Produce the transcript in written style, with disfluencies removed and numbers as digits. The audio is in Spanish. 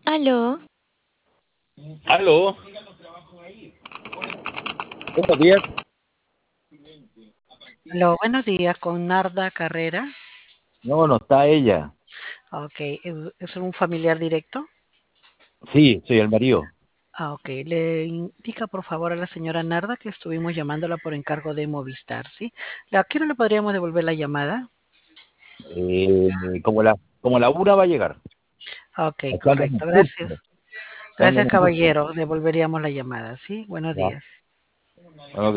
Aló, Aló, buenos días. aló, buenos días, con Narda Carrera. No, no está ella. Ok, ¿es un familiar directo? Sí, soy el marido. Ok, le indica por favor a la señora Narda que estuvimos llamándola por encargo de Movistar, ¿sí? ¿A qué hora le podríamos devolver la llamada? Como la una va a llegar. Ok, Está dando un correcto, curso. gracias. Está dando Gracias, un curso. caballero. Devolveríamos la llamada, ¿sí? Buenos Ya. días. Bueno,